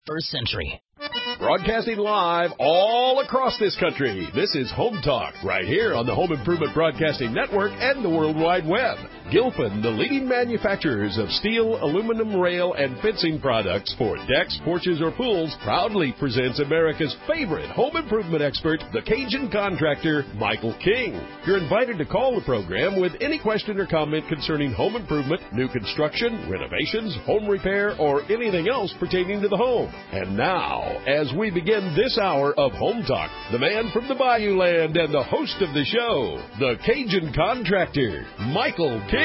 First Century. Broadcasting live all across this country. This is Home Talk, right here on the Home Improvement Broadcasting Network and the World Wide Web. Gilpin, the leading manufacturers of steel, aluminum, rail, and fencing products for decks, porches, or pools, proudly presents America's favorite home improvement expert, the Cajun contractor, Michael King. You're invited to call the program with any question or comment concerning home improvement, new construction, renovations, home repair, or anything else pertaining to the home. And now, as we begin this hour of Home Talk, the man from the Bayou Land and the host of the show, the Cajun contractor, Michael King.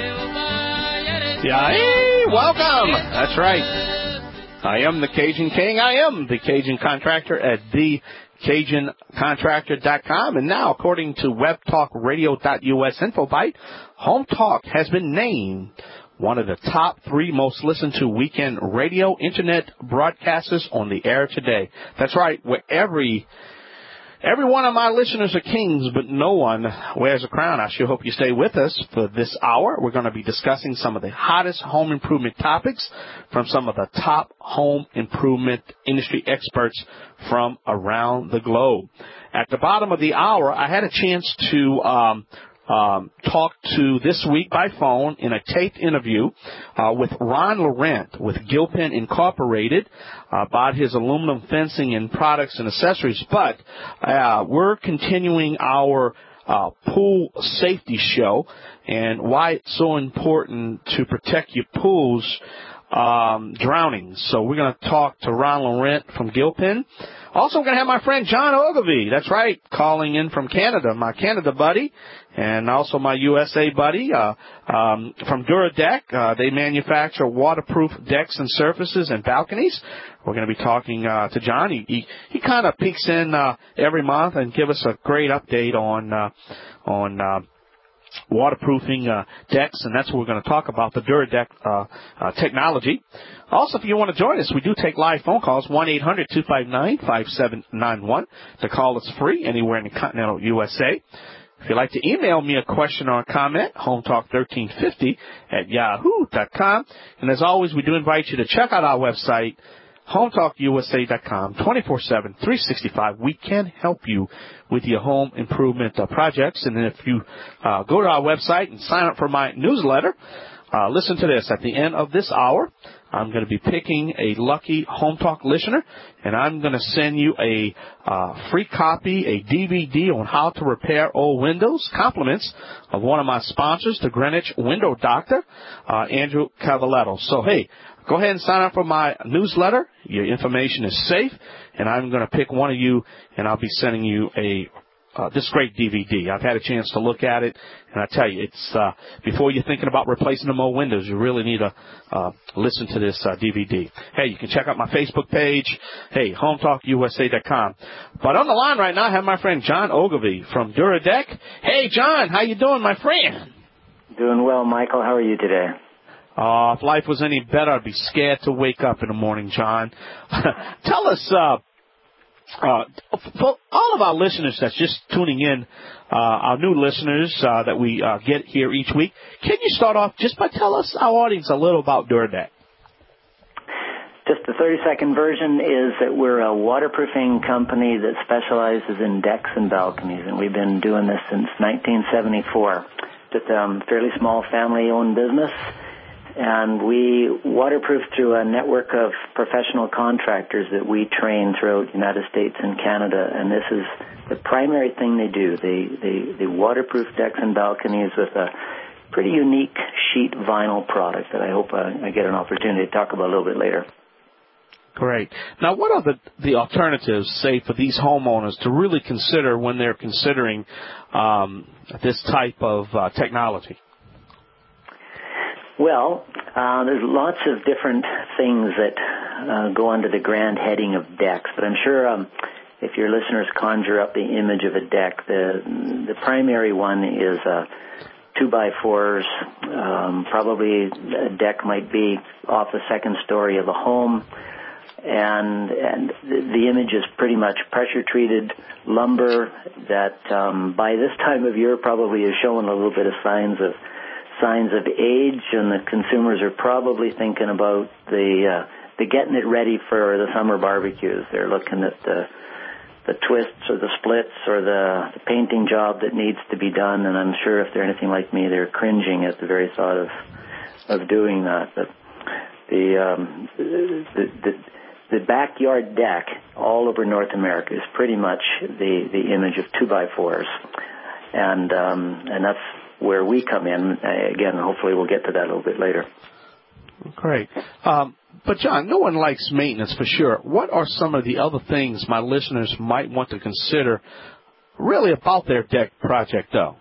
Yeah, hey, welcome. That's right. I am the Cajun King. I am the Cajun contractor at thecajuncontractor.com. And now, according to webtalkradio.us InfoBite, Home Talk has been named one of the top 3 most listened to weekend radio internet broadcasters on the air today. That's right, where every one of my listeners are kings, but no one wears a crown. I sure hope you stay with us for this hour. We're going to be discussing some of the hottest home improvement topics from some of the top home improvement industry experts from around the globe. At the bottom of the hour, I had a chance to talked to this week by phone in a taped interview with Ron Laurent with Gilpin Incorporated about his aluminum fencing and products and accessories. But we're continuing our pool safety show and why it's so important to protect your pools drowning. So we're going to talk to Ron Laurent from Gilpin. Also, we're going to have my friend John Ogilvie, that's right, calling in from Canada, my Canada buddy, and also my USA buddy from Duradeck. They manufacture waterproof decks and surfaces and balconies. We're going to be talking to John. He kind of peeks in every month and give us a great update on waterproofing decks, and that's what we're going to talk about, the Duradeck technology. Also, if you want to join us, we do take live phone calls, 1-800-259-5791. The call is free anywhere in the continental USA. If you'd like to email me a question or a comment, hometalk1350@yahoo.com. And as always, we do invite you to check out our website, hometalkusa.com, 24/7, 365. We can help you with your home improvement projects. And then if you go to our website and sign up for my newsletter, listen to this. At the end of this hour, I'm going to be picking a lucky Home Talk listener, and I'm going to send you a free copy, a DVD on how to repair old windows, compliments of one of my sponsors, the Greenwich Window Doctor, Andrew Cavaletto. So, hey, go ahead and sign up for my newsletter. Your information is safe, and I'm going to pick one of you, and I'll be sending you this great DVD. I've had a chance to look at it, and I tell you, it's before you're thinking about replacing them old windows, you really need to listen to this DVD. Hey, you can check out my Facebook page. Hey, HometalkUSA.com. But on the line right now, I have my friend John Ogilvie from Duradeck. Hey, John, how you doing, my friend? Doing well, Michael. How are you today? If life was any better, I'd be scared to wake up in the morning, John. Tell us, for all of our listeners that's just tuning in, our new listeners that we get here each week, can you start off just by telling us, our audience, a little about Duradeck? Just the 30-second version is that we're a waterproofing company that specializes in decks and balconies, and we've been doing this since 1974. Just a fairly small family-owned business. And we waterproof through a network of professional contractors that we train throughout the United States and Canada. And this is the primary thing they do. They waterproof decks and balconies with a pretty unique sheet vinyl product that I hope I get an opportunity to talk about a little bit later. Great. Now, what are the alternatives, say, for these homeowners to really consider when they're considering this type of technology? Well, there's lots of different things that go under the grand heading of decks, but I'm sure if your listeners conjure up the image of a deck, the primary one is 2x4s. Probably a deck might be off the second story of a home, and the image is pretty much pressure-treated lumber that by this time of year probably is showing a little bit of signs of age, and the consumers are probably thinking about the getting it ready for the summer barbecues. They're looking at the twists or the splits or the painting job that needs to be done, and I'm sure if they're anything like me, they're cringing at the very thought of doing that. But the backyard deck all over North America is pretty much the image of 2x4s, and that's where we come in. Again, hopefully we'll get to that a little bit later. Great. But, John, no one likes maintenance for sure. What are some of the other things my listeners might want to consider really about their deck project, though?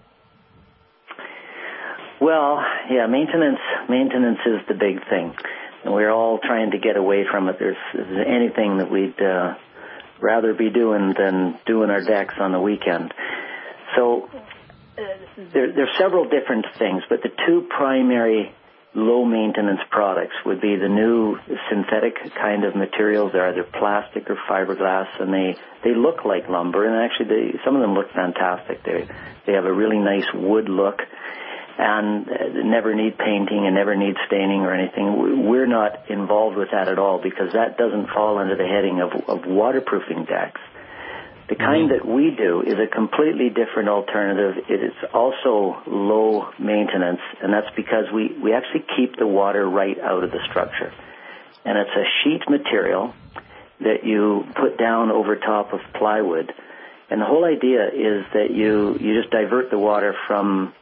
Well, yeah, maintenance is the big thing. And we're all trying to get away from it. There's anything that we'd rather be doing than doing our decks on the weekend. So there's several different things, but the two primary low-maintenance products would be the new synthetic kind of materials. They're either plastic or fiberglass, and they look like lumber, and actually some of them look fantastic. They have a really nice wood look, and never need painting and never need staining or anything. We're not involved with that at all because that doesn't fall under the heading of waterproofing decks. The kind that we do is a completely different alternative. It is also low maintenance, and that's because we actually keep the water right out of the structure. And it's a sheet material that you put down over top of plywood. And the whole idea is that you just divert the water from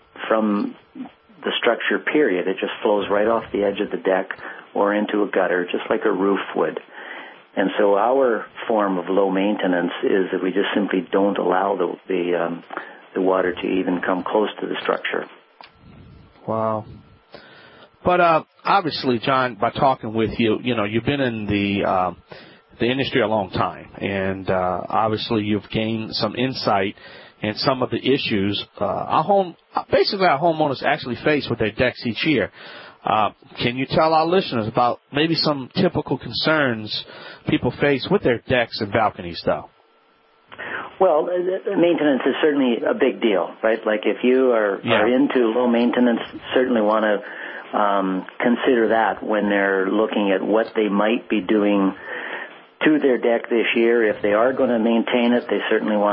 the structure, period. It just flows right off the edge of the deck or into a gutter, just like a roof would. And so our form of low maintenance is that we just simply don't allow the water to even come close to the structure. Wow. But obviously, John, by talking with you, you've been in the industry a long time, and obviously you've gained some insight in some of the issues our homeowners actually face with their decks each year. Can you tell our listeners about maybe some typical concerns people face with their decks and balconies, though? Well, maintenance is certainly a big deal, right? Like if you are into low maintenance, certainly want to consider that when they're looking at what they might be doing to their deck this year. If they are going to maintain it, they certainly want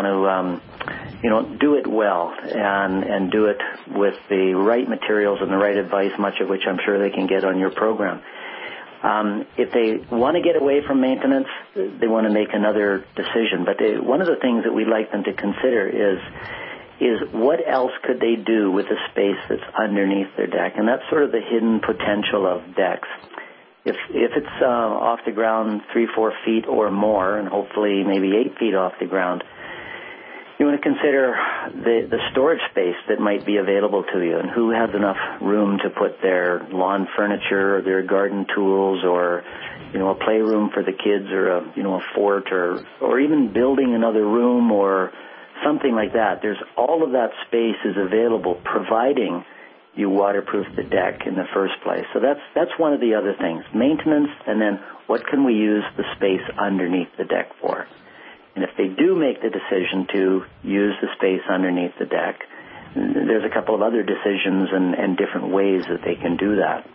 to do it well and do it with the right materials and the right advice, much of which I'm sure they can get on your program. If they want to get away from maintenance, they want to make another decision. But one of the things that we'd like them to consider is what else could they do with the space that's underneath their deck? And that's sort of the hidden potential of decks. If it's off the ground 3-4 feet or more, and hopefully maybe 8 feet off the ground, you want to consider the storage space that might be available to you, and who has enough room to put their lawn furniture or their garden tools, or a playroom for the kids, or a fort, or even building another room or something like that. There's all of that space is available, providing you waterproof the deck in the first place. So that's one of the other things, maintenance, and then what can we use the space underneath the deck for? And if they do make the decision to use the space underneath the deck, there's a couple of other decisions and different ways that they can do that.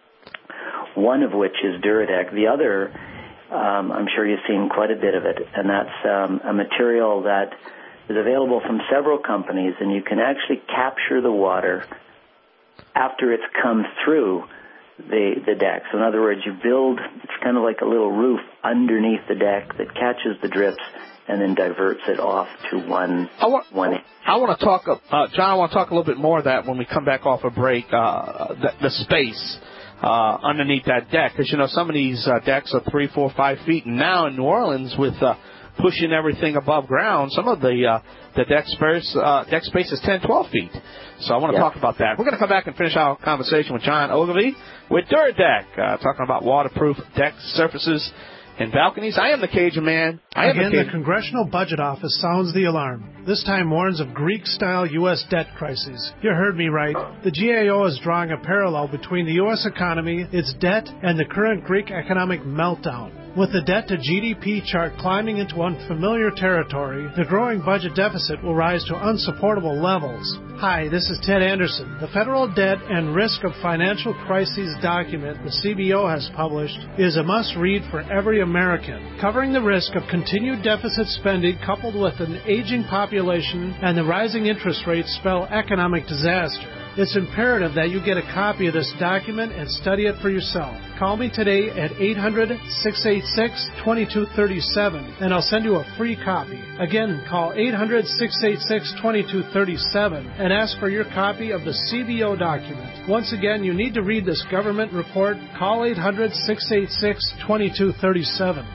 One of which is Duradeck. The other, I'm sure you've seen quite a bit of it, and that's a material that is available from several companies, and you can actually capture the water after it's come through the deck. So in other words, you build, it's kind of like a little roof underneath the deck that catches the drips and then diverts it off to one. I want to talk, John. I want to talk a little bit more of that when we come back off a break. The space underneath that deck, because some of these decks are 3, 4, 5 feet, and now in New Orleans with pushing everything above ground, some of the deck space is 10, 12 feet. So I want to talk about that. We're going to come back and finish our conversation with John Ogilvie with Duradeck, talking about waterproof deck surfaces and balconies. I am the Cajun Man. The Congressional Budget Office sounds the alarm. This time warns of Greek-style U.S. debt crises. You heard me right. The GAO is drawing a parallel between the U.S. economy, its debt, and the current Greek economic meltdown. With the debt-to-GDP chart climbing into unfamiliar territory, the growing budget deficit will rise to unsupportable levels. Hi, this is Ted Anderson. The Federal Debt and Risk of Financial Crises document the CBO has published is a must-read for every American, covering the risk of continued deficit spending coupled with an aging population and the rising interest rates spell economic disaster. It's imperative that you get a copy of this document and study it for yourself. Call me today at 800-686-2237 and I'll send you a free copy. Again, call 800-686-2237 and ask for your copy of the CBO document. Once again, you need to read this government report. Call 800-686-2237.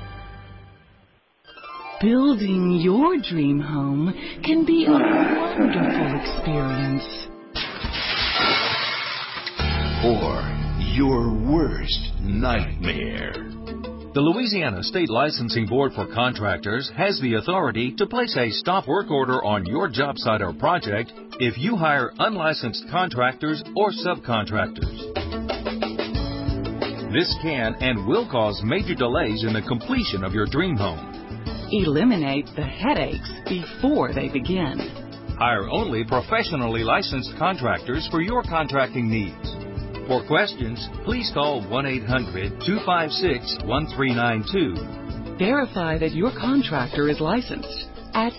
Building your dream home can be a wonderful experience. Or your worst nightmare. The Louisiana State Licensing Board for Contractors has the authority to place a stop work order on your job site or project if you hire unlicensed contractors or subcontractors. This can and will cause major delays in the completion of your dream home. Eliminate the headaches before they begin. Hire only professionally licensed contractors for your contracting needs. For questions, please call 1-800-256-1392. Verify that your contractor is licensed at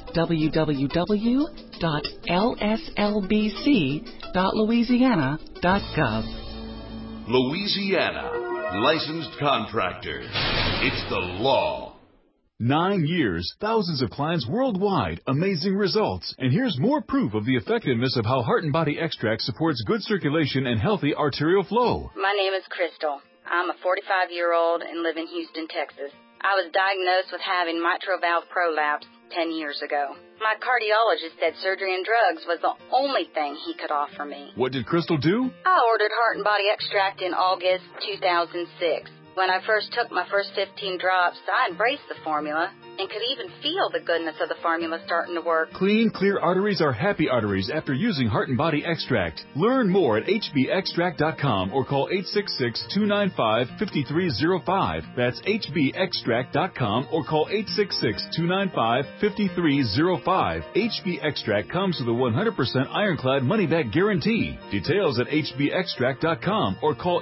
www.lslbc.louisiana.gov. Louisiana Licensed Contractors. It's the law. 9 years, thousands of clients worldwide, amazing results. And here's more proof of the effectiveness of how Heart and Body Extract supports good circulation and healthy arterial flow. My name is Crystal. I'm a 45-year-old and live in Houston, Texas. I was diagnosed with having mitral valve prolapse 10 years ago. My cardiologist said surgery and drugs was the only thing he could offer me. What did Crystal do? I ordered Heart and Body Extract in August 2006. When I first took my first 15 drops, I embraced the formula and could even feel the goodness of the formula starting to work. Clean, clear arteries are happy arteries after using Heart and Body Extract. Learn more at hbextract.com or call 866-295-5305. That's hbextract.com or call 866-295-5305. HB Extract comes with a 100% ironclad money-back guarantee. Details at hbextract.com or call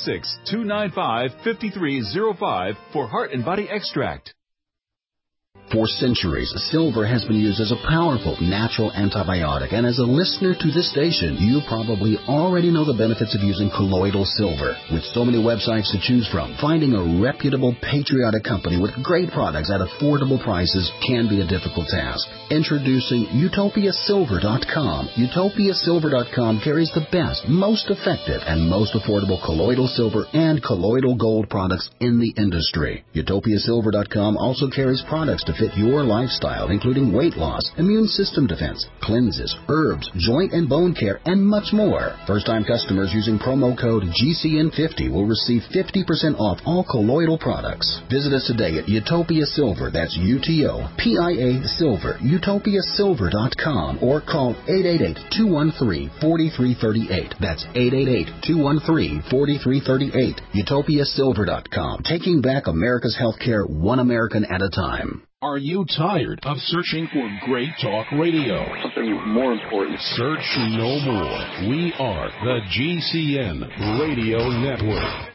866-295-5305 for Heart and Body Extract. For centuries, silver has been used as a powerful natural antibiotic, and as a listener to this station, you probably already know the benefits of using colloidal silver. With so many websites to choose from, finding a reputable, patriotic company with great products at affordable prices can be a difficult task. Introducing UtopiaSilver.com. UtopiaSilver.com carries the best, most effective, and most affordable colloidal silver and colloidal gold products in the industry. UtopiaSilver.com also carries products to fit your lifestyle, including weight loss, immune system defense, cleanses, herbs, joint and bone care, and much more. First-time customers using promo code GCN50 will receive 50% off all colloidal products. Visit us today at Utopia Silver, that's UTOPIA Silver, UtopiaSilver.com, or call 888-213-4338. That's 888-213-4338. UtopiaSilver.com, taking back America's healthcare one American at a time. Are you tired of searching for great talk radio? Something more important. Search no more. We are the GCN Radio Network.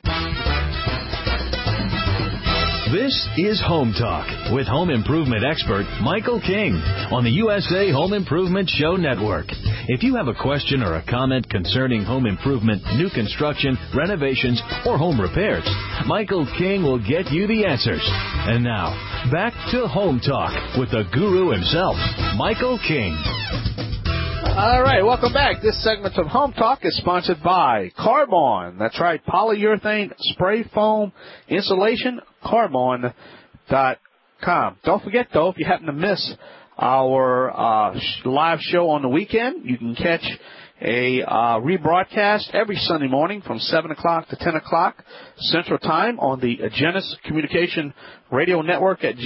This is Home Talk with home improvement expert Michael King on the USA Home Improvement Show Network. If you have a question or a comment concerning home improvement, new construction, renovations, or home repairs, Michael King will get you the answers. And now, back to Home Talk with the guru himself, Michael King. All right, welcome back. This segment of Home Talk is sponsored by Carbon. That's right, polyurethane spray foam insulation, Carbon.com. Don't forget, though, if you happen to miss our live show on the weekend, you can catch a rebroadcast every Sunday morning from 7 o'clock to 10 o'clock Central Time on the Agenus Communication Radio Network at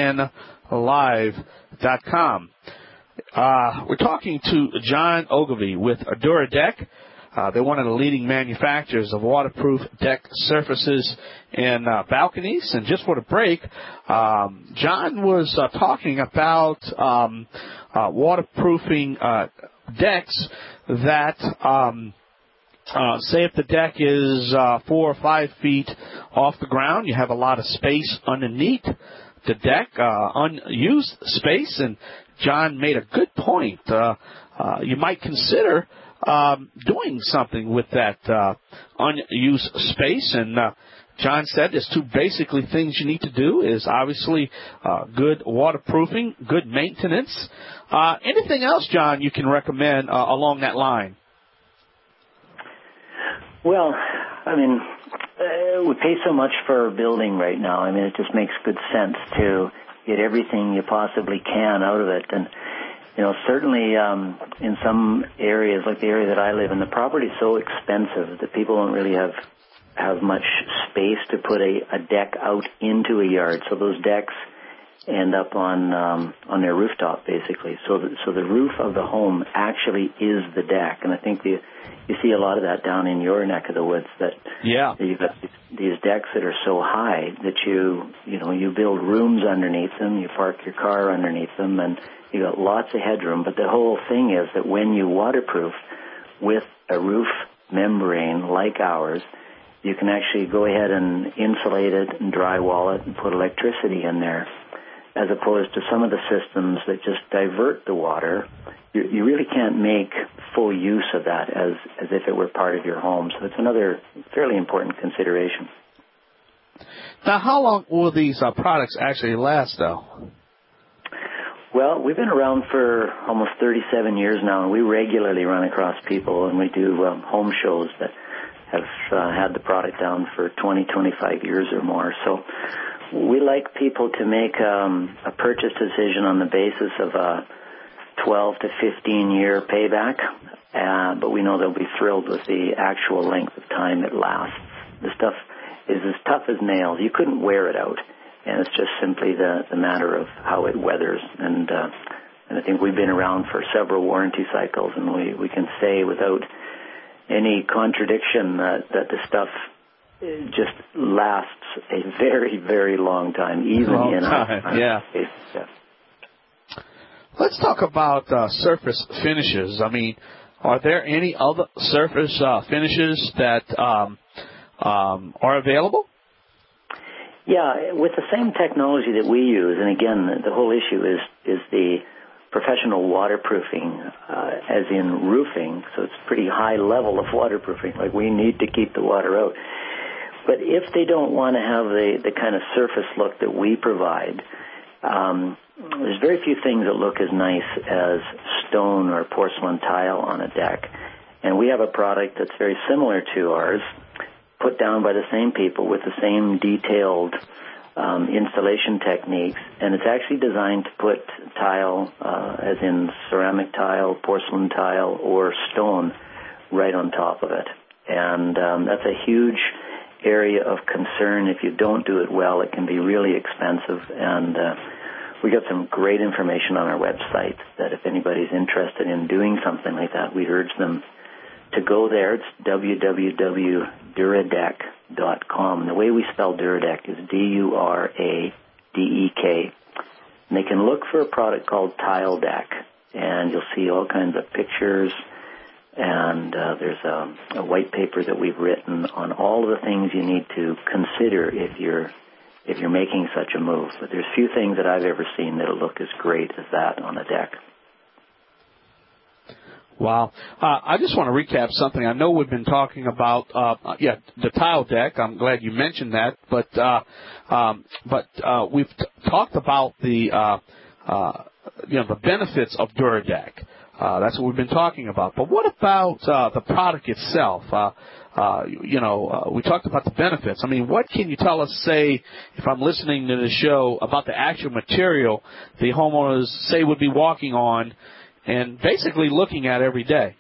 GCNlive.com. We're talking to John Ogilvie with Duradec. They're one of the leading manufacturers of waterproof deck surfaces and balconies. And just for the break, John was talking about waterproofing decks that, say if the deck is 4 or 5 feet off the ground, you have a lot of space underneath the deck, unused space, and John made a good point. You might consider doing something with that unused space, and John said there's 2 basically things you need to do is obviously good waterproofing, good maintenance. Anything else, John, you can recommend along that line? Well, I mean, we pay so much for our building right now. I mean, it just makes good sense to get everything you possibly can out of it. And, you know, certainly in some areas, like the area that I live in, the property is so expensive that people don't really have much space to put a deck out into a yard. So those decks end up on their rooftop, basically. So the roof of the home actually is the deck. And I think you see a lot of that down in your neck of the woods, that you've got these decks that are so high that you build rooms underneath them, you park your car underneath them, and you got lots of headroom. But the whole thing is that when you waterproof with a roof membrane like ours, you can actually go ahead and insulate it and drywall it and put electricity in there, as opposed to some of the systems that just divert the water. You really can't make full use of that as if it were part of your home. So it's another fairly important consideration. Now, how long will these products actually last, though? Well, we've been around for almost 37 years now, and we regularly run across people, and we do home shows that have had the product down for 20, 25 years or more. So we like people to make a purchase decision on the basis of a 12 to 15-year payback, but we know they'll be thrilled with the actual length of time it lasts. The stuff is as tough as nails. You couldn't wear it out, and it's just simply the matter of how it weathers. And I think we've been around for several warranty cycles, and we can say without any contradiction that the stuff just lasts a very, very long time, even in our case. Let's talk about surface finishes. I mean, are there any other surface finishes that are available? Yeah, with the same technology that we use, and again, the whole issue is the professional waterproofing, as in roofing, so it's pretty high level of waterproofing, like we need to keep the water out. But if they don't want to have the kind of surface look that we provide, there's very few things that look as nice as stone or porcelain tile on a deck. And we have a product that's very similar to ours, put down by the same people with the same detailed installation techniques, and it's actually designed to put tile, as in ceramic tile, porcelain tile, or stone, right on top of it. And that's a huge area of concern. If you don't do it well, it can be really expensive, and we got some great information on our website that if anybody's interested in doing something like that, we urge them to go there. It's www.duradek.com. And the way we spell Duradek is D-U-R-A-D-E-K. And they can look for a product called Tile Deck, and you'll see all kinds of pictures, and there's a white paper that we've written on all of the things you need to consider if you're making such a move. But there's few things that I've ever seen that'll look as great as that on a deck. Wow. I just want to recap something. I know we've been talking about, the tile deck. I'm glad you mentioned that. But we've talked about the benefits of Duradek. That's what we've been talking about. But what about the product itself? We talked about the benefits. I mean, what can you tell us, say, if I'm listening to the show, about the actual material the homeowners, say, would be walking on and basically looking at every day?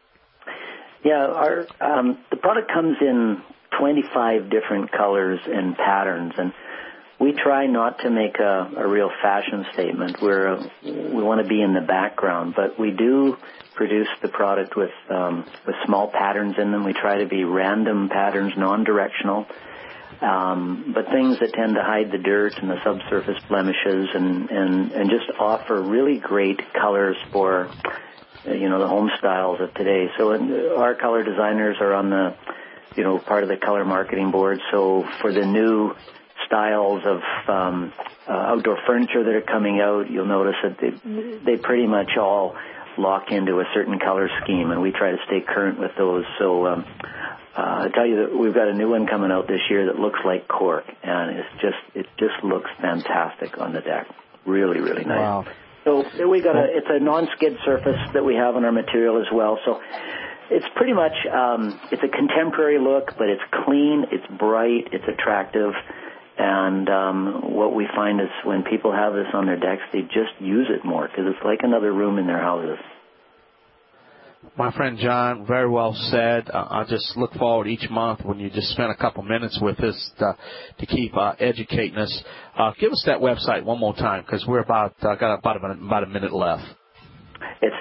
Yeah, the product comes in 25 different colors and patterns, and we try not to make a real fashion statement. We want to be in the background, but we do produce the product with small patterns in them. We try to be random patterns, non-directional, but things that tend to hide the dirt and the subsurface blemishes, and just offer really great colors for the home styles of today. So our color designers are on the, part of the color marketing board. So for the new styles of outdoor furniture that are coming out, you'll notice that they pretty much all lock into a certain color scheme, and we try to stay current with those. So I tell you that we've got a new one coming out this year that looks like cork, and it just looks fantastic on the deck. Really, really nice. Wow. So it's a non-skid surface that we have on our material as well. So it's pretty much it's a contemporary look, but it's clean, it's bright, it's attractive. And what we find is when people have this on their decks, they just use it more because it's like another room in their houses. My friend John, very well said. I just look forward each month when you just spend a couple minutes with us to keep educating us. Give us that website one more time because we're got about a minute left. It's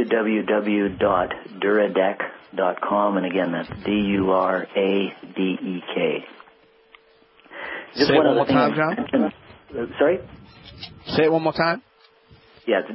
www.duradek.com, and again, that's DURADEK. Say it one more time, John. Sorry? Say it one more time. Yeah, it's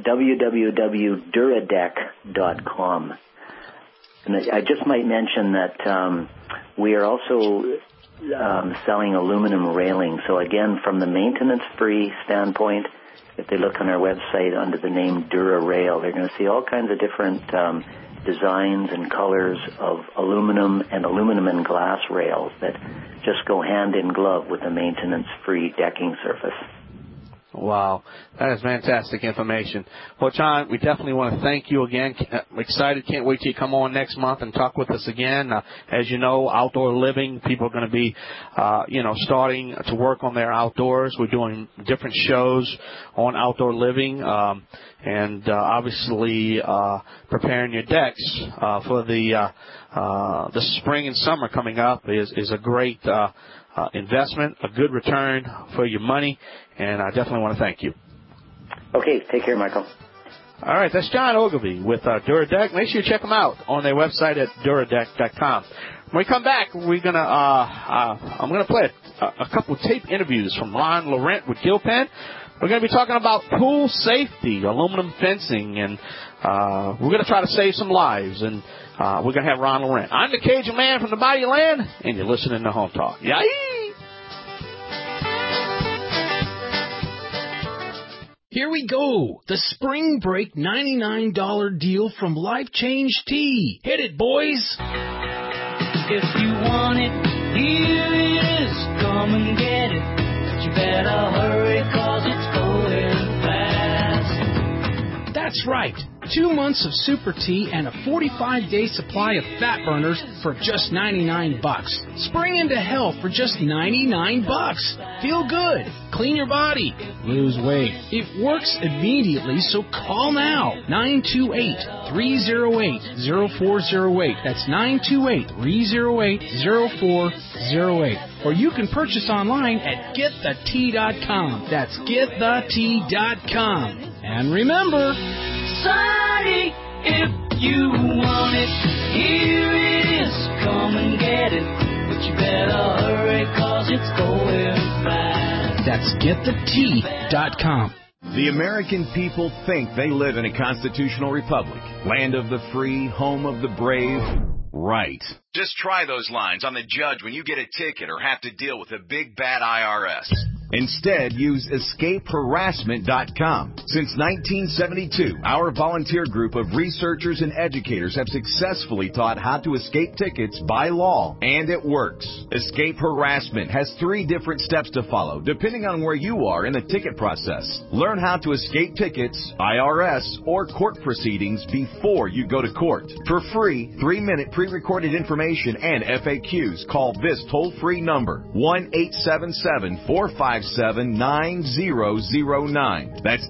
www.duradek.com. And I just might mention that we are also selling aluminum railing. So again, from the maintenance-free standpoint, if they look on our website under the name Dura Rail, they're going to see all kinds of different designs and colors of aluminum and glass rails that just go hand in glove with a maintenance-free decking surface. Wow, that is fantastic information. Well, John, we definitely want to thank you again. I'm excited. Can't wait till you come on next month and talk with us again. As you know, outdoor living, people are going to be, starting to work on their outdoors. We're doing different shows on outdoor living, and obviously preparing your decks for the spring and summer coming up is a great investment, a good return for your money, and I definitely want to thank you. Okay, take care, Michael. All right, that's John Ogilvie with Duradek. Make sure you check them out on their website at duradek.com. When we come back, I'm gonna play a couple of tape interviews from Ron Laurent with Gilpan. We're going to be talking about pool safety, aluminum fencing, and we're going to try to save some lives. And we're going to have Ron Laurent. I'm the Cajun Man from the Bayou Land, and you're listening to Home Talk. Yay! Here we go. The Spring Break $99 deal from Life Change Tea. Hit it, boys. If you want it, here it is. Come and get it. But you better hurry, 'cause it's going fast. That's right. 2 months of Super Tea and a 45-day supply of fat burners for just $99. Spring into health for just $99. Feel good. Clean your body. Lose weight. It works immediately, so call now. 928-308-0408. That's 928-308-0408. Or you can purchase online at getthetea.com. That's getthetea.com. And remember, Sonny, if you want it, here it is. Come and get it. But you better hurry, 'cause it's going fast. That's getthetea.com. The American people think they live in a constitutional republic, land of the free, home of the brave. Right. Just try those lines on the judge when you get a ticket or have to deal with a big bad IRS. Instead, use escapeharassment.com. Since 1972, our volunteer group of researchers and educators have successfully taught how to escape tickets by law, and it works. Escape Harassment has 3 different steps to follow, depending on where you are in the ticket process. Learn how to escape tickets, IRS, or court proceedings before you go to court. For free, 3-minute pre-recorded information and FAQs, call this toll-free number, 1-877-457-9009. That's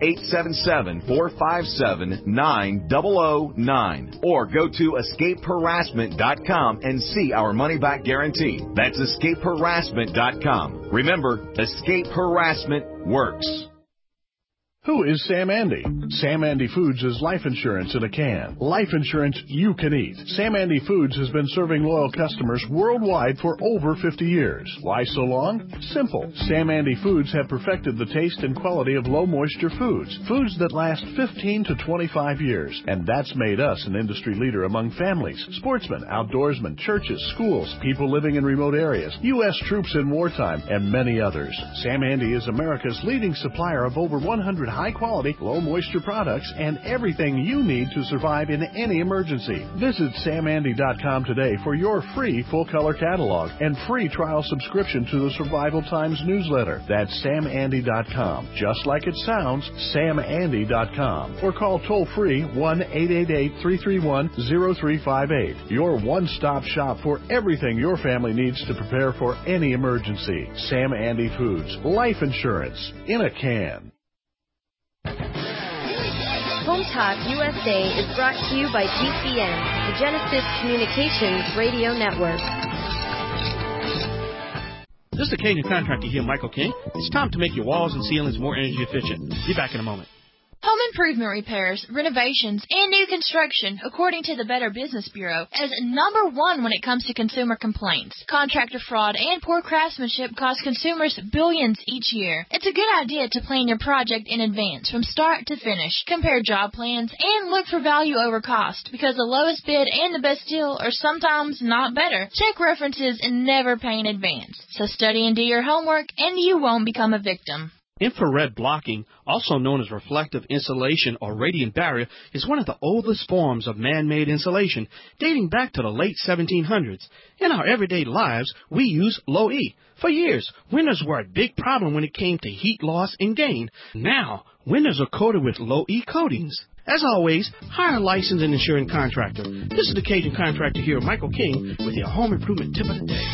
877-457-9009. Or go to escapeharassment.com and see our money-back guarantee. That's escapeharassment.com. Remember, escape harassment works. Who is Sam Andy? Sam Andy Foods is life insurance in a can. Life insurance you can eat. Sam Andy Foods has been serving loyal customers worldwide for over 50 years. Why so long? Simple. Sam Andy Foods have perfected the taste and quality of low-moisture foods. Foods that last 15 to 25 years. And that's made us an industry leader among families, sportsmen, outdoorsmen, churches, schools, people living in remote areas, U.S. troops in wartime, and many others. Sam Andy is America's leading supplier of over 100 high-quality, low-moisture products and everything you need to survive in any emergency. Visit SamAndy.com today for your free full-color catalog and free trial subscription to the Survival Times newsletter. That's SamAndy.com. Just like it sounds, SamAndy.com. Or call toll-free 1-888-331-0358. Your one-stop shop for everything your family needs to prepare for any emergency. Sam Andy Foods. Life insurance in a can. Home Talk USA is brought to you by GCN, the Genesis Communications Radio Network. This is the Cajun Contractor here, Michael King. It's time to make your walls and ceilings more energy efficient. Be back in a moment. Home improvement repairs, renovations, and new construction, according to the Better Business Bureau, is number one when it comes to consumer complaints. Contractor fraud and poor craftsmanship cost consumers billions each year. It's a good idea to plan your project in advance, from start to finish. Compare job plans and look for value over cost, because the lowest bid and the best deal are sometimes not better. Check references and never pay in advance. So study and do your homework, and you won't become a victim. Infrared blocking, also known as reflective insulation or radiant barrier, is one of the oldest forms of man-made insulation, dating back to the late 1700s. In our everyday lives, we use low-E. For years, windows were a big problem when it came to heat loss and gain. Now, windows are coated with low-E coatings. As always, hire a licensed and insured contractor. This is the Cajun Contractor here, Michael King, with your home improvement tip of the day.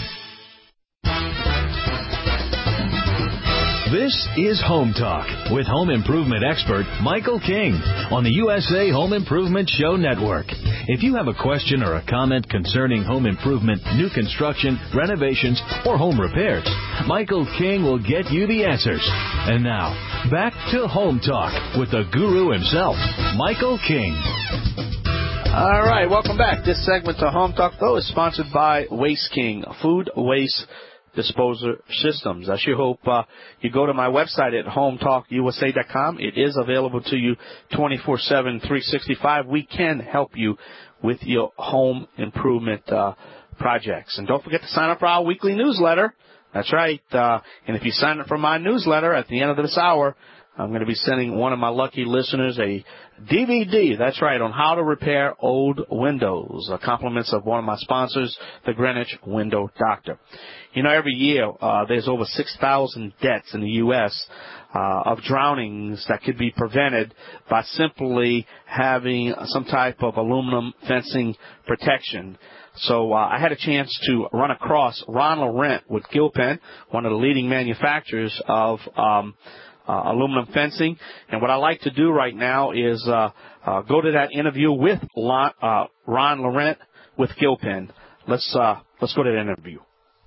This is Home Talk with home improvement expert Michael King on the USA Home Improvement Show Network. If you have a question or a comment concerning home improvement, new construction, renovations, or home repairs, Michael King will get you the answers. And now, back to Home Talk with the guru himself, Michael King. All right, welcome back. This segment of Home Talk, though, is sponsored by Waste King, food waste disposer systems. I sure hope you go to my website at hometalkusa.com. It is available to you 24/7, 365. We can help you with your home improvement projects. And don't forget to sign up for our weekly newsletter. That's right. And if you sign up for my newsletter at the end of this hour, I'm going to be sending one of my lucky listeners a DVD, that's right, on how to repair old windows. Compliments of one of my sponsors, the Greenwich Window Doctor. You know, every year there's over 6,000 deaths in the U.S. Of drownings that could be prevented by simply having some type of aluminum fencing protection. So I had a chance to run across Ron Laurent with Gilpin, one of the leading manufacturers of aluminum fencing. And what I like to do right now is go to that interview with Ron Laurent with Gilpin. Let's go to that interview.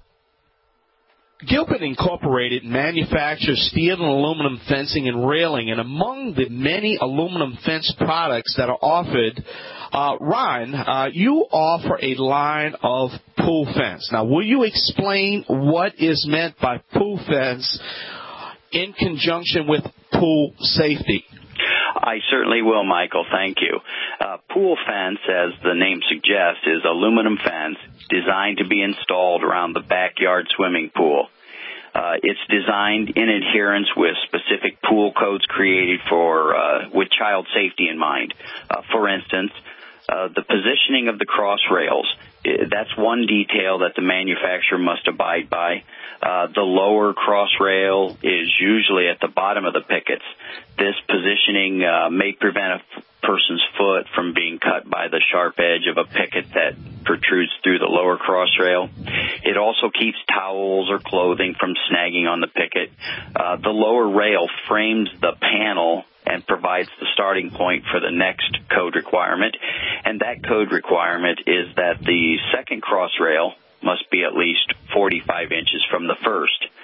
Gilpin Incorporated manufactures steel and aluminum fencing and railing, and among the many aluminum fence products that are offered, Ron, you offer a line of pool fence. Now, will you explain what is meant by pool fence in conjunction with pool safety? I certainly will, Michael. Thank you. Pool fence, as the name suggests, is aluminum fence designed to be installed around the backyard swimming pool. It's designed in adherence with specific pool codes created with child safety in mind. For instance, the positioning of the cross rails, that's one detail that the manufacturer must abide by. The lower cross rail is usually at the bottom of the pickets. This positioning may prevent a person's foot from being cut by the sharp edge of a picket that protrudes through the lower cross rail. It also keeps towels or clothing from snagging on the picket. The lower rail frames the panel and provides the starting point for the next code requirement. And that code requirement is that the second cross rail must be at least 45 inches from the first.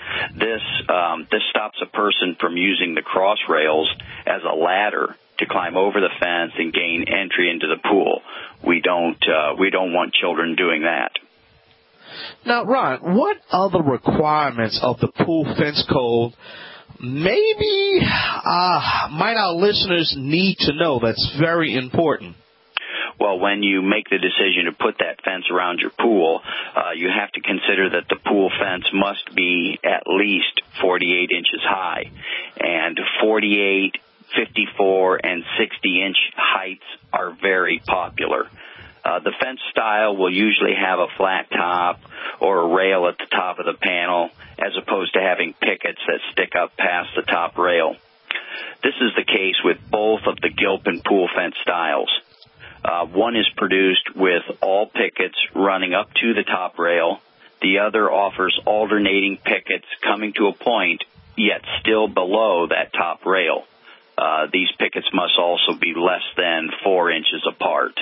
This stops a person from using the cross rails as a ladder to climb over the fence and gain entry into the pool. We don't want children doing that. Now, Ron, what other requirements of the pool fence code maybe might our listeners need to know that's very important? Well, when you make the decision to put that fence around your pool, you have to consider that the pool fence must be at least 48 inches high. And 48, 54, and 60-inch heights are very popular. The fence style will usually have a flat top or a rail at the top of the panel, as opposed to having pickets that stick up past the top rail. This is the case with both of the Gilpin pool fence styles. One is produced with all pickets running up to the top rail. The other offers alternating pickets coming to a point, yet still below that top rail. These pickets must also be less than 4 inches apart.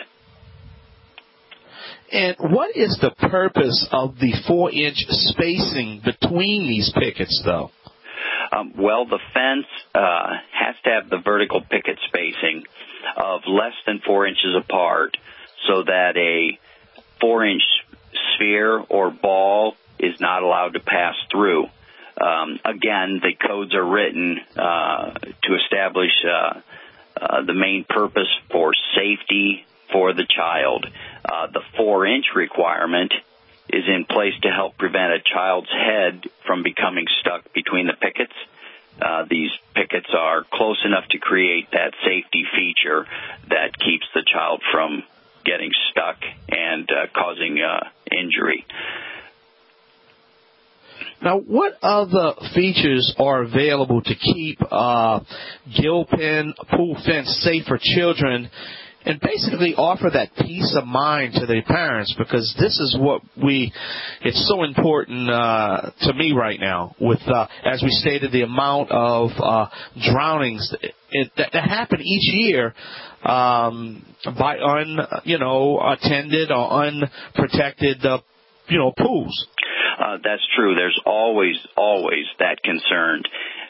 And what is the purpose of the 4-inch spacing between these pickets, though? Well, the fence has to have the vertical picket spacing of less than 4 inches apart so that a 4-inch sphere or ball is not allowed to pass through. Again, the codes are written to establish the main purpose for safety for the child. The 4-inch requirement is in place to help prevent a child's head from becoming stuck between the pickets. These pickets are close enough to create that safety feature that keeps the child from getting stuck and causing injury. Now, what other features are available to keep Gilpin pool fence safe for children and basically offer that peace of mind to their parents? Because this is what it's so important to me right now with, as we stated, the amount of drownings that happen each year by unattended or unprotected, pools. That's true. There's always that concern.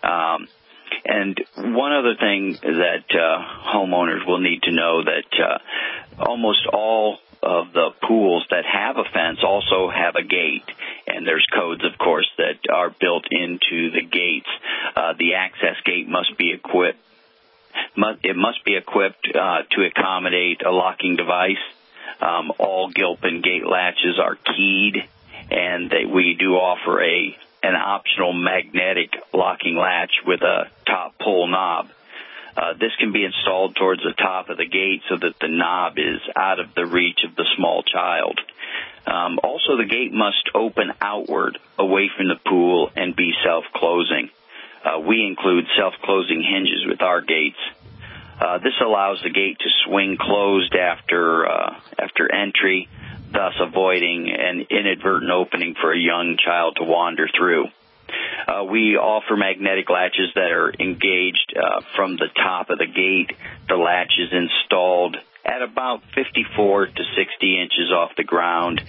And one other thing that homeowners will need to know that almost all of the pools that have a fence also have a gate, and there's codes, of course, that are built into the gates. The access gate must be equipped. It must be equipped to accommodate a locking device. All Gilpin gate latches are keyed, and we do offer an optional magnetic locking latch with a top pull knob. This can be installed towards the top of the gate so that the knob is out of the reach of the small child. Also, the gate must open outward away from the pool and be self-closing. We include self-closing hinges with our gates. This allows the gate to swing closed after entry, thus avoiding an inadvertent opening for a young child to wander through. We offer magnetic latches that are engaged from the top of the gate. The latch is installed at about 54 to 60 inches off the ground,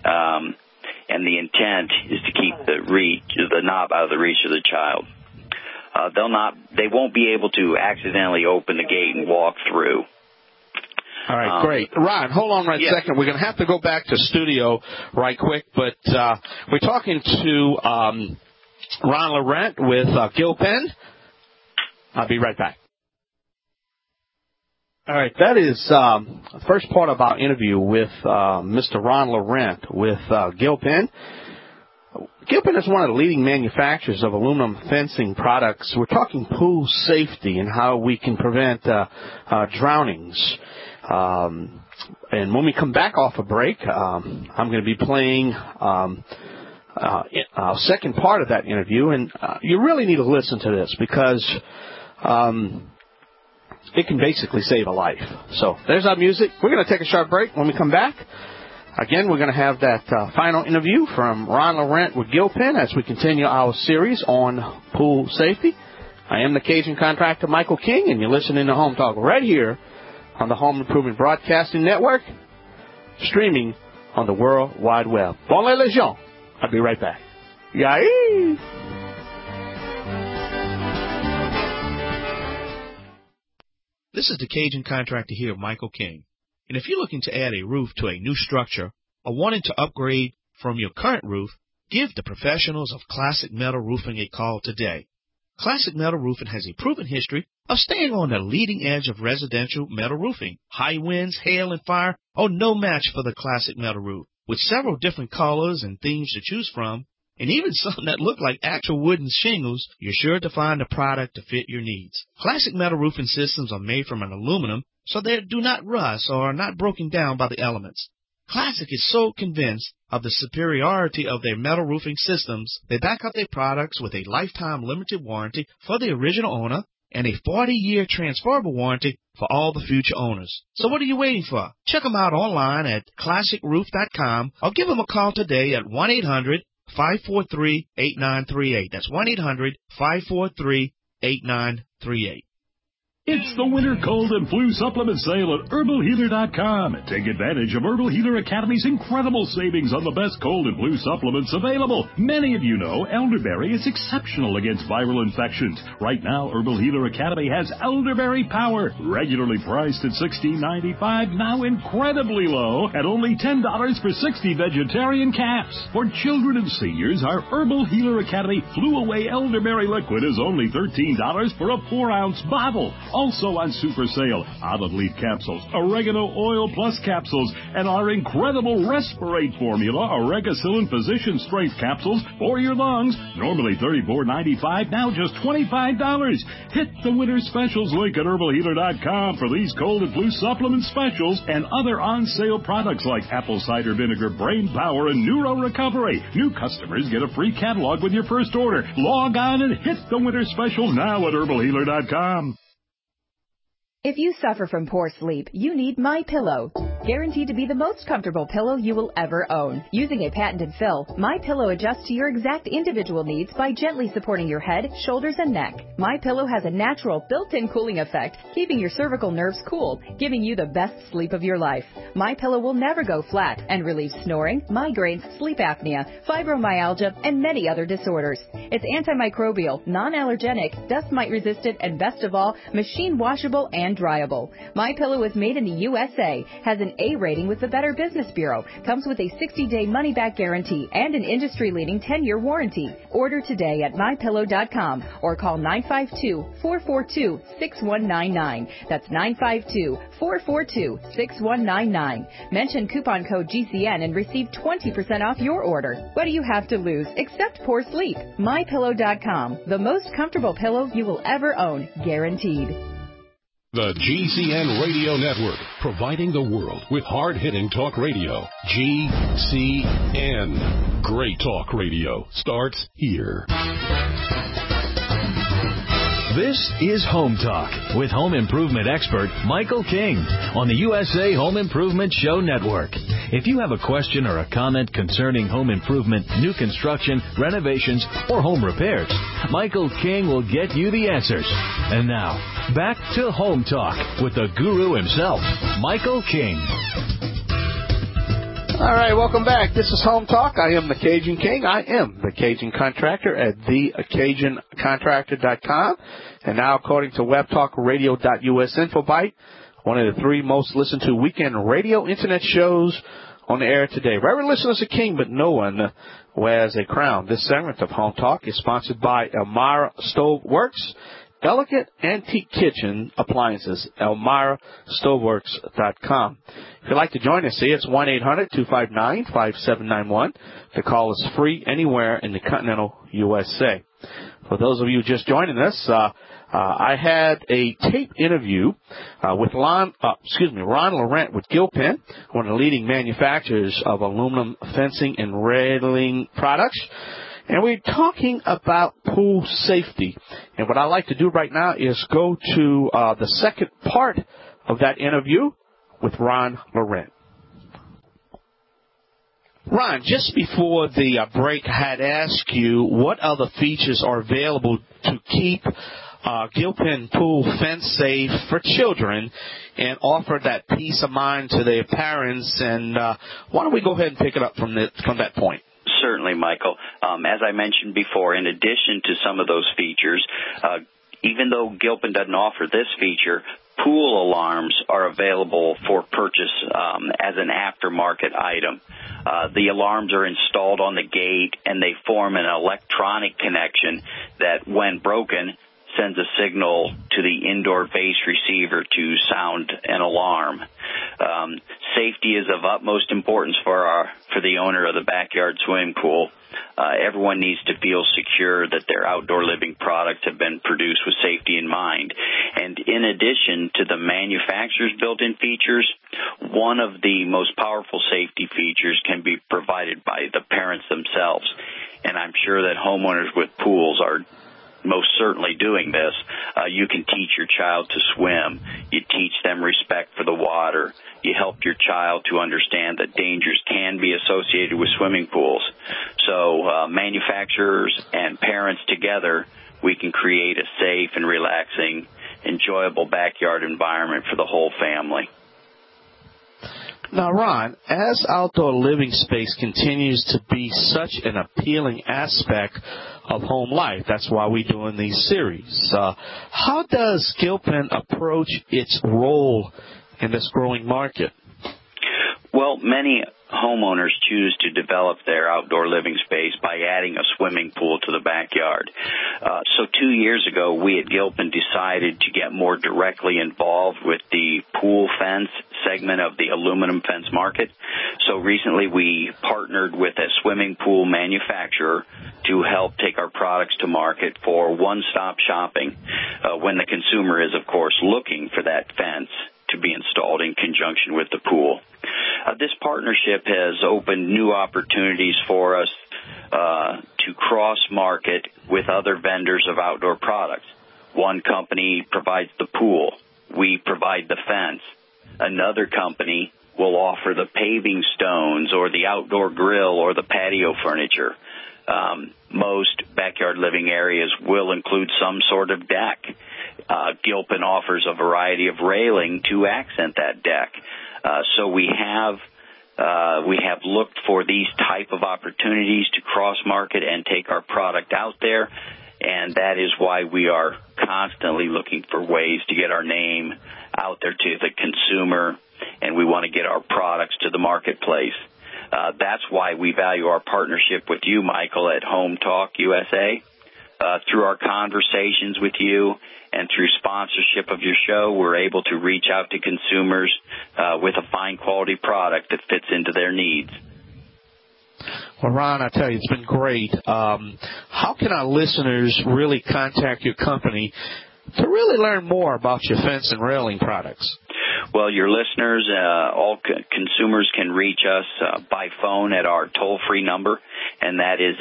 and the intent is to keep the knob out of the reach of the child. They won't be able to accidentally open the gate and walk through. All right, great. Ron, hold on a second. We're going to have to go back to studio right quick, but we're talking to Ron Laurent with Gilpin. I'll be right back. All right, that is the first part of our interview with Mr. Ron Laurent with Gilpin. Gilpin is one of the leading manufacturers of aluminum fencing products. We're talking pool safety and how we can prevent drownings. And when we come back off a break, I'm going to be playing our second part of that interview, and you really need to listen to this because it can basically save a life. So there's our music. We're going to take a short break. When we come back, again, we're going to have that final interview from Ron Laurent with Gilpin as we continue our series on pool safety. I am the Cajun contractor, Michael King, and you're listening to Home Talk right here on the Home Improvement Broadcasting Network, streaming on the World Wide Web. Bon les gens. I'll be right back. Yay! This is the Cajun Contractor here, Michael King. And if you're looking to add a roof to a new structure or wanting to upgrade from your current roof, give the professionals of Classic Metal Roofing a call today. Classic Metal Roofing has a proven history of staying on the leading edge of residential metal roofing. High winds, hail, and fire are no match for the Classic Metal Roof. With several different colors and themes to choose from, and even some that look like actual wooden shingles, you're sure to find a product to fit your needs. Classic Metal Roofing systems are made from an aluminum, so they do not rust or are not broken down by the elements. Classic is so convinced of the superiority of their metal roofing systems, they back up their products with a lifetime limited warranty for the original owner and a 40-year transferable warranty for all the future owners. So what are you waiting for? Check them out online at classicroof.com or give them a call today at 1-800-543-8938. That's 1-800-543-8938. It's the winter cold and flu supplement sale at HerbalHealer.com. Take advantage of Herbal Healer Academy's incredible savings on the best cold and flu supplements available. Many of you know elderberry is exceptional against viral infections. Right now, Herbal Healer Academy has Elderberry Power, regularly priced at $16.95, now incredibly low at only $10 for 60 vegetarian caps. For children and seniors, our Herbal Healer Academy Flu Away Elderberry Liquid is only $13 for a 4-ounce bottle. Also on super sale, olive leaf capsules, oregano oil plus capsules, and our incredible Respirate formula, Oregacillin Physician Strength capsules for your lungs. Normally $34.95, now just $25. Hit the winter specials link at HerbalHealer.com for these cold and flu supplement specials and other on-sale products like apple cider vinegar, brain power, and neuro recovery. New customers get a free catalog with your first order. Log on and hit the winter special now at HerbalHealer.com. If you suffer from poor sleep, you need MyPillow. Guaranteed to be the most comfortable pillow you will ever own. Using a patented fill, MyPillow adjusts to your exact individual needs by gently supporting your head, shoulders, and neck. MyPillow has a natural built-in cooling effect, keeping your cervical nerves cool, giving you the best sleep of your life. MyPillow will never go flat and relieves snoring, migraines, sleep apnea, fibromyalgia, and many other disorders. It's antimicrobial, non-allergenic, dust mite resistant, and best of all, machine washable and dryable. MyPillow is made in the USA, has an A rating with the Better Business Bureau, comes with a 60-day money-back guarantee and an industry-leading 10-year warranty. Order today at MyPillow.com or call 952-442-6199. That's 952-442-6199. Mention coupon code GCN and receive 20% off your order. What do you have to lose except poor sleep? MyPillow.com, the most comfortable pillow you will ever own, guaranteed. The GCN Radio Network, providing the world with hard-hitting talk radio. GCN. Great talk radio starts here. This is Home Talk with home improvement expert Michael King on the USA Home Improvement Show Network. If you have a question or a comment concerning home improvement, new construction, renovations, or home repairs, Michael King will get you the answers. And now, back to Home Talk with the guru himself, Michael King. All right, welcome back. This is Home Talk. I am the Cajun King. I am the Cajun Contractor at thecajuncontractor.com. And now, according to webtalkradio.us Infobite, one of the 3 most listened to weekend radio internet shows on the air today. Every listener is a king, but no one wears a crown. This segment of Home Talk is sponsored by Elmira Stove Works. Elegant antique kitchen appliances, ElmiraStoveworks.com. If you'd like to join us here, it's 1-800-259-5791. The call is free anywhere in the continental USA. For those of you just joining us, I had a tape interview with Ron Laurent with Gilpin, one of the leading manufacturers of aluminum fencing and railing products. And we're talking about pool safety. And what I'd like to do right now is go to the second part of that interview with Ron Laurent. Ron, just before the break, I had asked you what other features are available to keep Gilpin Pool fence safe for children and offer that peace of mind to their parents. And why don't we go ahead and pick it up from that point? Certainly, Michael. As I mentioned before, in addition to some of those features, even though Gilpin doesn't offer this feature, pool alarms are available for purchase as an aftermarket item. The alarms are installed on the gate, and they form an electronic connection that, when broken, sends a signal to the indoor base receiver to sound an alarm. Safety is of utmost importance for the owner of the backyard swimming pool. Everyone needs to feel secure that their outdoor living products have been produced with safety in mind. And in addition to the manufacturer's built-in features, one of the most powerful safety features can be provided by the parents themselves. And I'm sure that homeowners with pools are most certainly doing this. You can teach your child to swim. You teach them respect for the water. You help your child to understand that dangers can be associated with swimming pools. So manufacturers and parents together, we can create a safe and relaxing, enjoyable backyard environment for the whole family. Now, Ron, as outdoor living space continues to be such an appealing aspect of home life, that's why we're doing these series. How does Gilpin approach its role in this growing market? Well, many homeowners choose to develop their outdoor living space by adding a swimming pool to the backyard. So 2 years ago, we at Gilpin decided to get more directly involved with the pool fence segment of the aluminum fence market. So recently we partnered with a swimming pool manufacturer to help take our products to market for one-stop shopping when the consumer is, of course, looking for that fence to be installed in conjunction with the pool. This partnership has opened new opportunities for us to cross-market with other vendors of outdoor products. One company provides the pool. We provide the fence. Another company will offer the paving stones or the outdoor grill or the patio furniture. Most backyard living areas will include some sort of deck. Gilpin offers a variety of railing to accent that deck. So we have looked for these type of opportunities to cross-market and take our product out there, and that is why we are constantly looking for ways to get our name out there to the consumer, and we want to get our products to the marketplace. That's why we value our partnership with you, Michael, at Home Talk USA. Through our conversations with you and through sponsorship of your show, we're able to reach out to consumers with a fine quality product that fits into their needs. Well, Ron, I tell you, it's been great. How can our listeners really contact your company to really learn more about your fence and railing products? Well, your listeners, all consumers can reach us by phone at our toll-free number, and that is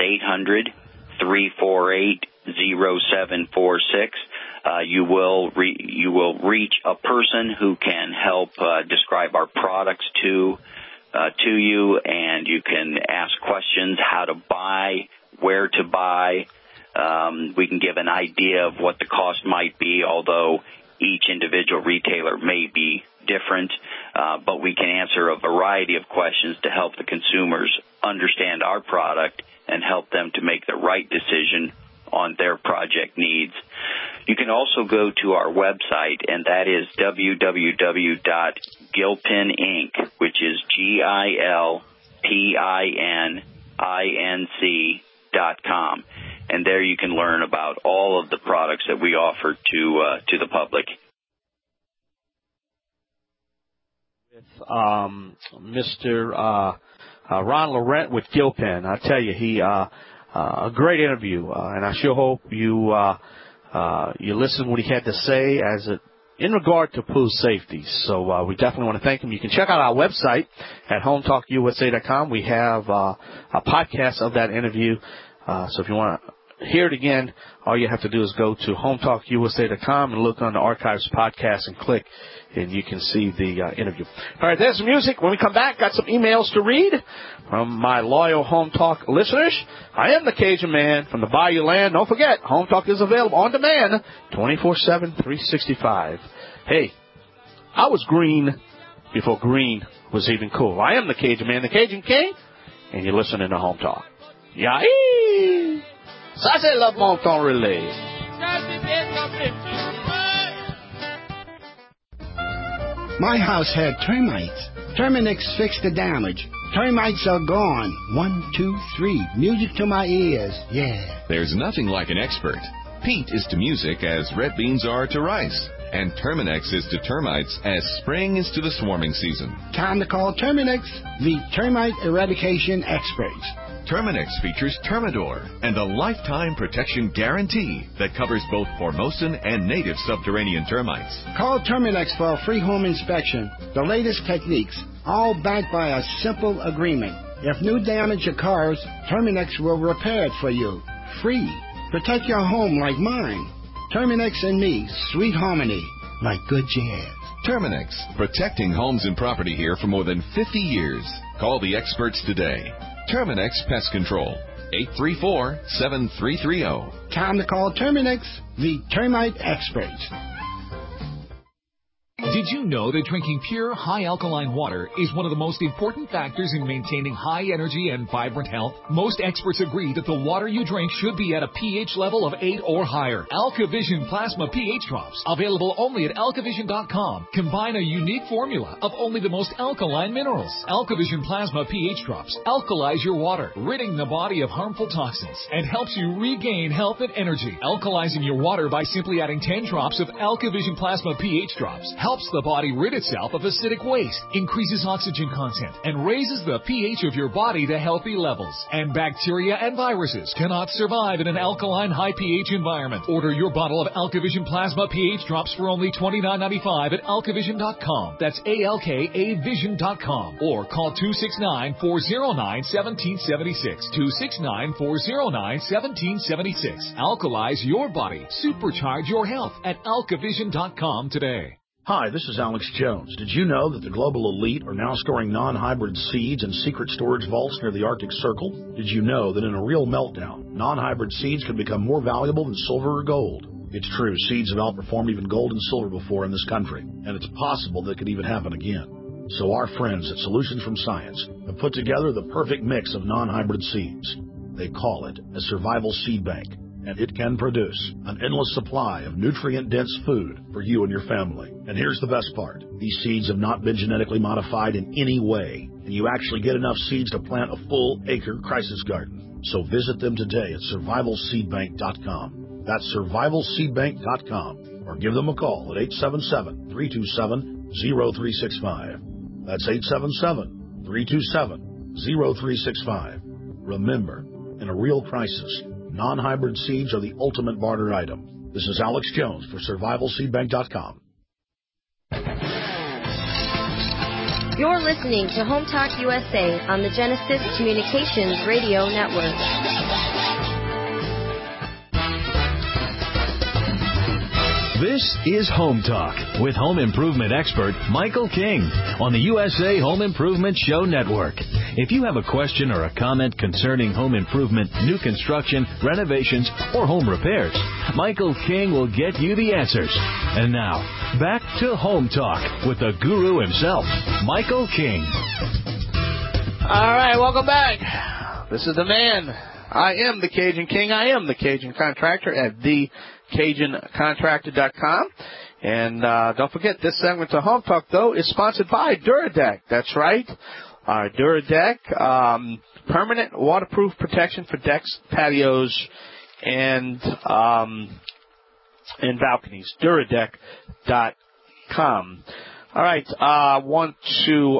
800-348-0746. You will reach a person who can help describe our products to you, and you can ask questions how to buy, where to buy. We can give an idea of what the cost might be, although each individual retailer may be different, but we can answer a variety of questions to help the consumers understand our product and help them to make the right decision on their project needs. You can also go to our website, and that is www.gilpininc, which is GILPININC.com. And there you can learn about all of the products that we offer to the public. With Mr. Ron Laurent with Gilpin, I tell you, he a great interview, and I sure hope you listen to what he had to say in regard to pool safety. So we definitely want to thank him. You can check out our website at hometalkusa.com. We have a podcast of that interview. So if you want to hear it again, all you have to do is go to hometalkusa.com and look on the archives podcast and click, and you can see the interview. All right, there's the music. When we come back, got some emails to read from my loyal Home Talk listeners. I am the Cajun Man from the Bayou Land. Don't forget, Home Talk is available on demand 24/7, 365. Hey, I was green before green was even cool. I am the Cajun Man, the Cajun King, and you're listening to Home Talk. Yahee! Ça, c'est le bon temps relais. My house had termites. Terminix fixed the damage. Termites are gone. 1, 2, 3. Music to my ears. Yeah. There's nothing like an expert. Peat is to music as red beans are to rice. And Terminex is to termites as spring is to the swarming season. Time to call Terminex, the termite eradication experts. Terminex features Termidor and a lifetime protection guarantee that covers both Formosan and native subterranean termites. Call Terminex for a free home inspection. The latest techniques, all backed by a simple agreement. If new damage occurs, Terminex will repair it for you. Free. Protect your home like mine. Terminex and me, sweet harmony, like good jazz. Terminex, protecting homes and property here for more than 50 years. Call the experts today. Terminex Pest Control, 834-7330. Time to call Terminex, the termite experts. Did you know that drinking pure, high alkaline water is one of the most important factors in maintaining high energy and vibrant health? Most experts agree that the water you drink should be at a pH level of 8 or higher. AlkaVision Plasma pH Drops, available only at alkavision.com, combine a unique formula of only the most alkaline minerals. AlkaVision Plasma pH Drops alkalize your water, ridding the body of harmful toxins, and helps you regain health and energy. Alkalizing your water by simply adding 10 drops of AlkaVision Plasma pH Drops helps the body rid itself of acidic waste, increases oxygen content, and raises the pH of your body to healthy levels. And bacteria and viruses cannot survive in an alkaline high pH environment. Order your bottle of AlkaVision Plasma pH Drops for only $29.95 at alkavision.com. That's ALKAvision.com. Or call 269-409-1776. 269-409-1776. Alkalize your body. Supercharge your health at alkavision.com today. Hi, this is Alex Jones. Did you know that the global elite are now storing non-hybrid seeds in secret storage vaults near the Arctic Circle? Did you know that in a real meltdown, non-hybrid seeds can become more valuable than silver or gold? It's true, seeds have outperformed even gold and silver before in this country, and it's possible that could even happen again. So our friends at Solutions from Science have put together the perfect mix of non-hybrid seeds. They call it a survival seed bank, and it can produce an endless supply of nutrient-dense food for you and your family. And here's the best part. These seeds have not been genetically modified in any way, and you actually get enough seeds to plant a full-acre crisis garden. So visit them today at survivalseedbank.com. That's survivalseedbank.com, or give them a call at 877-327-0365. That's 877-327-0365. Remember, in a real crisis, non-hybrid seeds are the ultimate barter item. This is Alex Jones for survivalseedbank.com. You're listening to Home Talk USA on the Genesis Communications Radio Network. This is Home Talk with home improvement expert Michael King on the USA Home Improvement Show Network. If you have a question or a comment concerning home improvement, new construction, renovations, or home repairs, Michael King will get you the answers. And now, back to Home Talk with the guru himself, Michael King. All right, welcome back. This is the man. I am the Cajun King. I am the Cajun Contractor at TheCajunContractor.com. And don't forget, this segment of Home Talk, though, is sponsored by Duradeck. That's right. Duradeck, permanent waterproof protection for decks, patios, and balconies. Duradeck.com. All right. I want to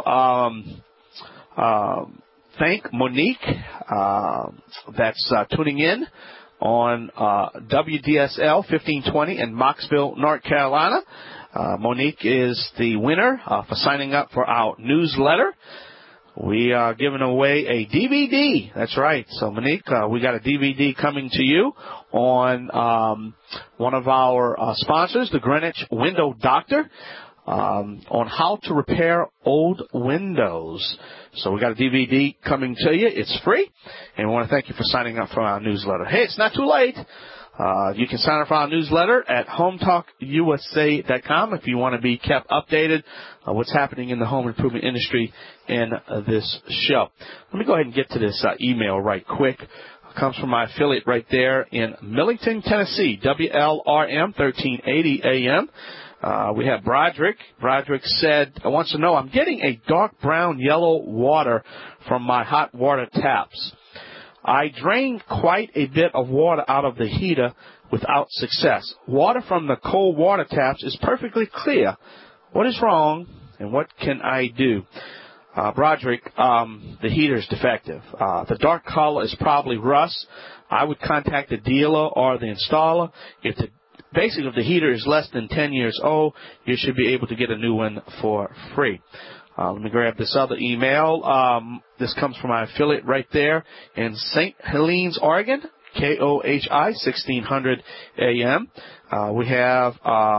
thank Monique that's tuning in on WDSL 1520 in Mocksville, North Carolina. Monique is the winner for signing up for our newsletter. We are giving away a DVD. That's right. So, Monique, we got a DVD coming to you on one of our sponsors, the Greenwich Window Doctor, on how to repair old windows. So we got a DVD coming to you. It's free, and we want to thank you for signing up for our newsletter. Hey, it's not too late. You can sign up for our newsletter at HomeTalkUSA.com if you want to be kept updated on what's happening in the home improvement industry in this show. Let me go ahead and get to this email right quick. It comes from my affiliate right there in Millington, Tennessee, WLRM 1380 AM. We have Broderick. Broderick wants to know, I'm getting a dark brown yellow water from my hot water taps. I drained quite a bit of water out of the heater without success. Water from the cold water taps is perfectly clear. What is wrong, and what can I do? Broderick, the heater is defective. The dark color is probably rust. I would contact the dealer or the installer. If the heater is less than 10 years old, you should be able to get a new one for free. Let me grab this other email. This comes from my affiliate right there in St. Helens, Oregon, KOHI, 1600 AM. We have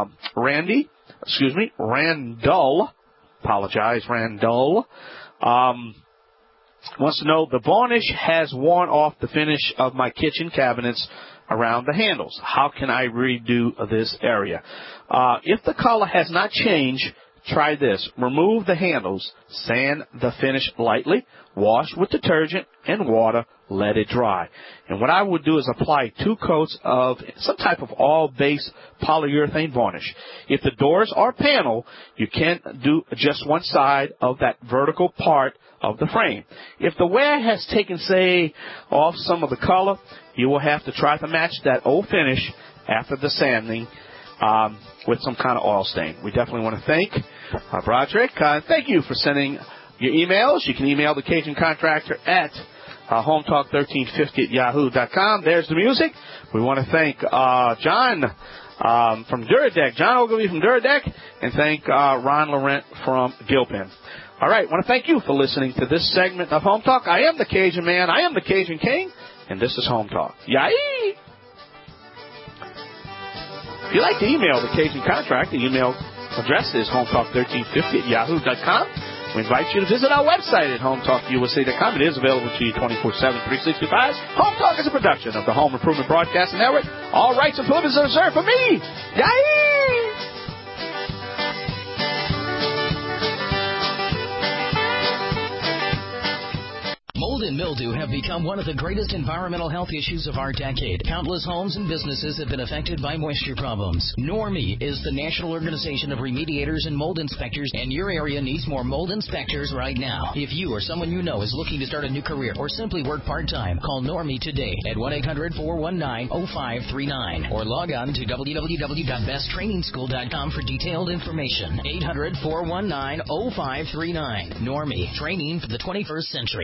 Randall. Apologize, Randall. Wants to know, the varnish has worn off the finish of my kitchen cabinets around the handles. How can I redo this area? If the color has not changed, try this. Remove the handles, sand the finish lightly, wash with detergent and water, let it dry. And what I would do is apply 2 coats of some type of all-base polyurethane varnish. If the doors are panel, you can do just one side of that vertical part of the frame. If the wear has taken, say, off some of the color, you will have to try to match that old finish after the sanding with some kind of oil stain. We definitely want to thank Broderick. Thank you for sending your emails. You can email the Cajun Contractor at hometalk1350@yahoo.com. There's the music. We want to thank John from Duradeck, John Ogilvie from Duradeck, and thank Ron Laurent from Gilpin. All right, I want to thank you for listening to this segment of Home Talk. I am the Cajun Man. I am the Cajun King, and this is Home Talk. Yay! If you'd like to email the Cajun Contract, the email address is hometalk1350@yahoo.com. We invite you to visit our website at hometalkusa.com. It is available to you 24/7, 365. Home Talk is a production of the Home Improvement Broadcasting Network. All rights and privileges are reserved for me. Yay! Mold and mildew have become one of the greatest environmental health issues of our decade. Countless homes and businesses have been affected by moisture problems. NORMI is the National Organization of Remediators and Mold Inspectors, and your area needs more mold inspectors right now. If you or someone you know is looking to start a new career or simply work part-time, call NORMI today at 1-800-419-0539 or log on to www.besttrainingschool.com for detailed information. 800-419-0539. NORMI, training for the 21st century.